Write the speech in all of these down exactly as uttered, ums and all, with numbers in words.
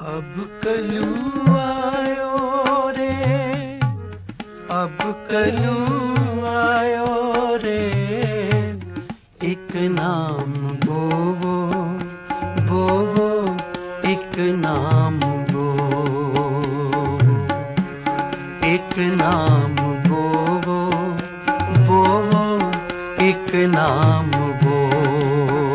अब कलू आयो रे, अब कलू आयो रे, एक नाम बोवो बोवो, एक नाम बोवो, एक नाम बोवो बोवो, एक नाम बोवो।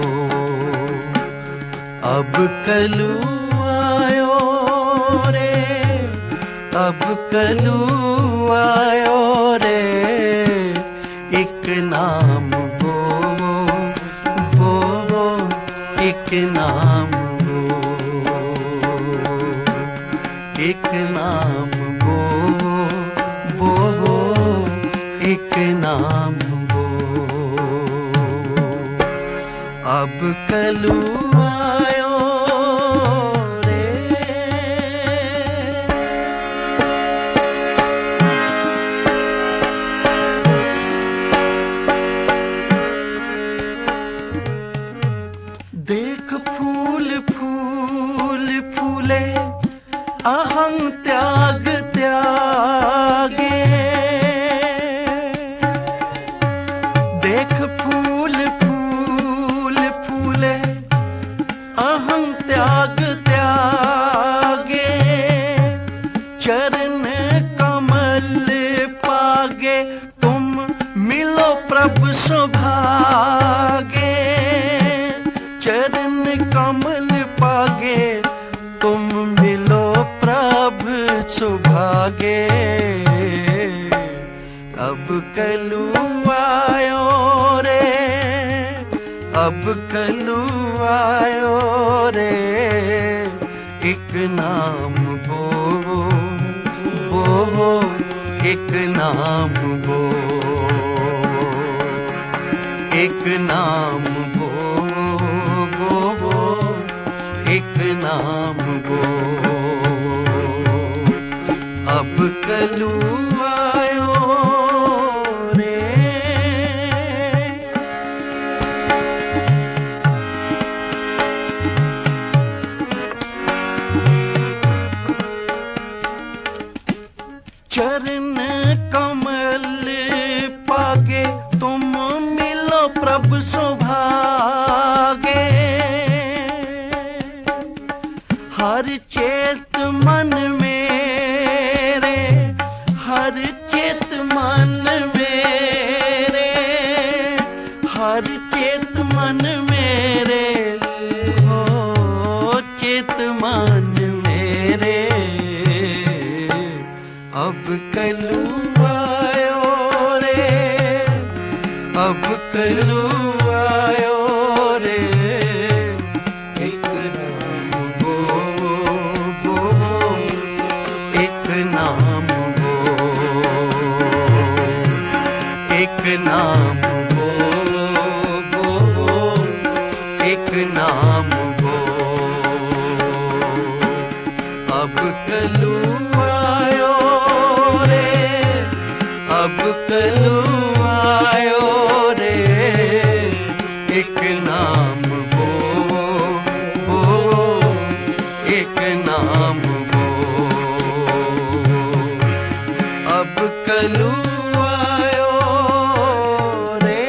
अब कलू आयो रे, अब कलू आयो रे, एक नाम बोवो बोवो, एक नाम बोवो, एक नाम बोवो बोवो, एक नाम बोवो। अब कलू आयो देख फूल फूल फूले, अहं त्याग त्यागे। देख फूल फूल फूले, अहं त्याग त्यागे। चरण कमल पागे, तुम मिलो प्रभु सौभागे। चरण कमल पागे, तुम मिलो प्रभु सुभागे। अब कलू आयो रे, अब कलू आयो रे, एक नाम बोवो बोवो, एक नाम बोवो, एक नाम बोवो बोवो, एक नाम बोवो। अब कलू आयो रे, चरण कमल पागे, तुम मिलो प्रभु सौभागे। हर चेत मन मेरे, हर चेत मन मेरे, हर चेत मन मेरे, हो चेत मन मेरे। अब कलू आयो रे, अब कलू आयो रे, एक नाम बोवो बोवो, एक नाम बोवो, एक नाम बोवो बोवो, एक नाम बोवो। अब कलू आयो रे, अब कलू आयो रे, एक नाम बोवो बोवो, एक नाम बोवो। अब कलू आयो रे।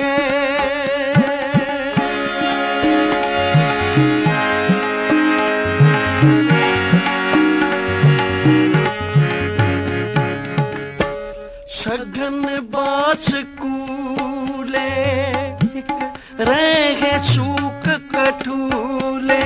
सघन बास कूले, रहे सूख कठूले।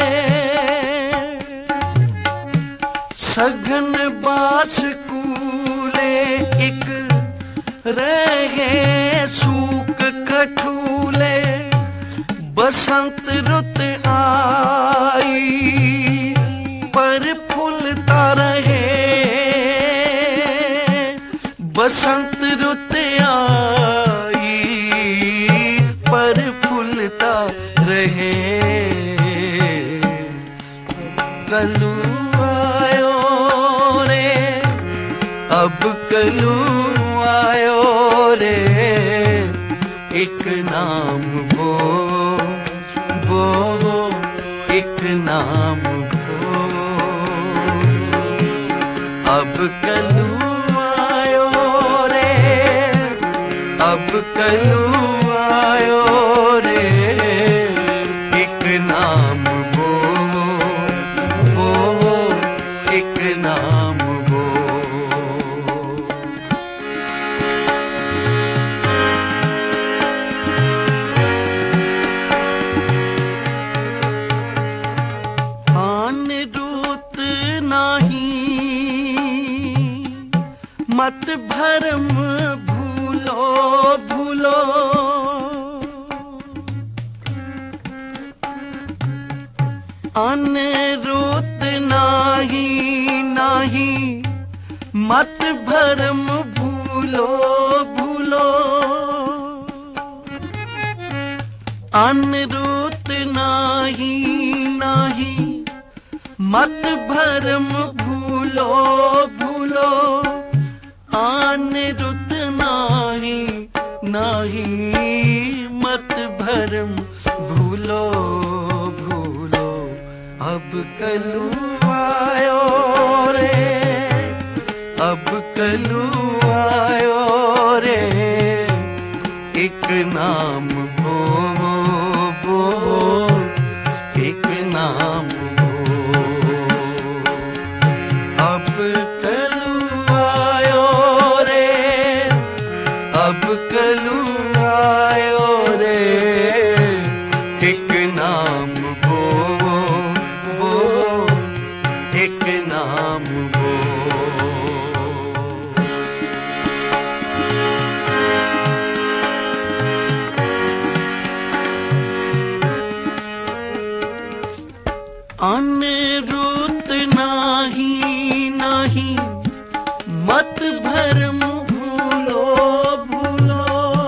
सघन बास कूले, एक रहे सूख कठूले। बसंत रुत आई, पर फूलता रहे। बसंत रुत आई, पर फूलता रहे। कलू आयो रे, अब कलू आयो रे, एक नाम बोवो बोवो, एक नाम बोवो। अब कलू आयो रे, अब कलू आयो रे, एक नाम बोवो बोवो, एक नाम बोवो। आन रूत नाही मत भरम भूलो भूलो, अनरूत नाही नाही मत भरम भूलो भूलो, अनरूत नाही नाही मत भरम भूलो भूलो, अनरूत नाही नाही मत भरम भूलो भूलो। अब कलू आयो रे, अब कलू आयो रे, एक नाम बोवो बोवो, एक नाम बोवो। अब कलू आयो रे, अब कलू आयो रे, एक नाम बोवो बोवो, एक नाम बोवो। अनरूत नाही नाही मत भरम भूलो भूलो,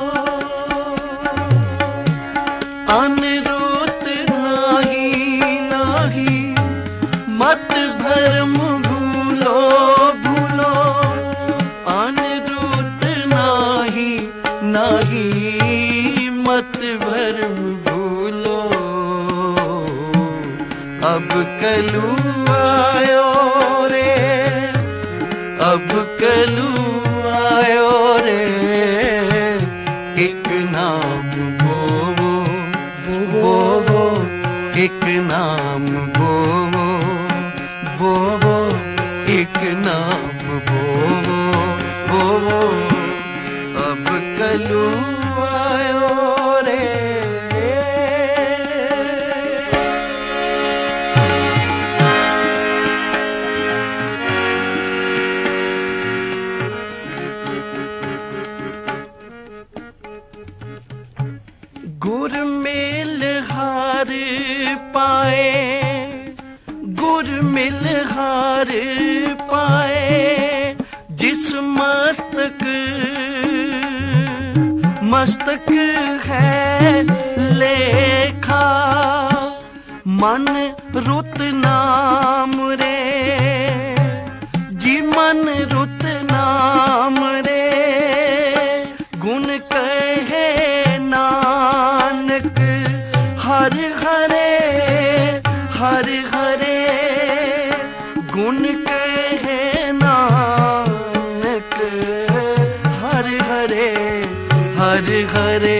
अनरूत नाही नाही मत भरम भूलो भूलो, अनरूत नाही नाही मत भरम भूलो। अब कलू आयो रे, अब कलू आयो रे, एक नाम बोवो बोवो, एक नाम बोवो बोवो, एक नाम बोवो बोवो। अब कलू आयो रे, गुर मेल हार पाए, गुर मिल हार पाए, जिस मस्तक मस्तक है लेखा, मन रुत नाम रे, जी मन रुत नाम रे, गुण कहे नानक हर हरे हर हरे, गुण कहे नानक हर हरे हर हरे।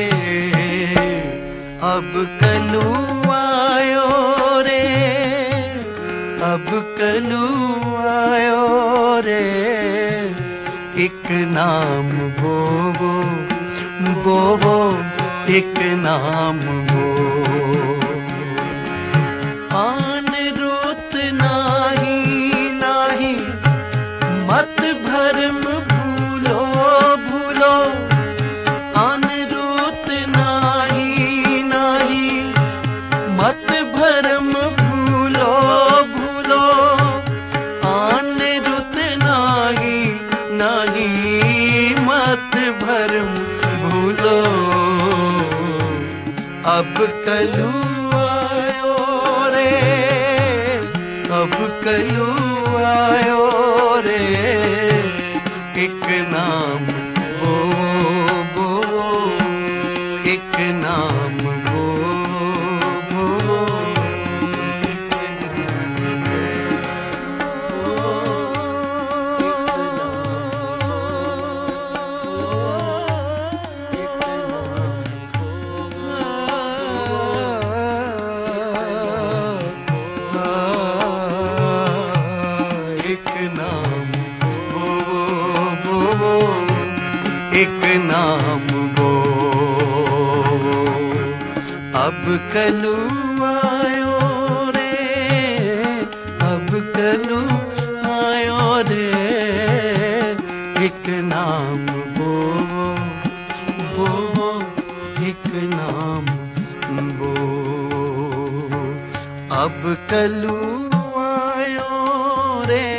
अब कलू आयो रे, अब कलू आयो रे, एक नाम बोवो बोवो, एक नाम बोवो। अनरूत नाही नाही मत भरम भूलो भूलो, अनरूत नाही नाही मत भरम भूलो भूलो, अनरूत नाही नाही मत भरम भूलो। अब कलू आयो रे, अब कलू आयो रे, एक नाम बोवो बोवो, एक नाम बोवो बोवो। नाम वो अब कलू आयो रे, अब कलू आयो रे, एक नाम वो वो एक नाम वो अब कलू आयो रे।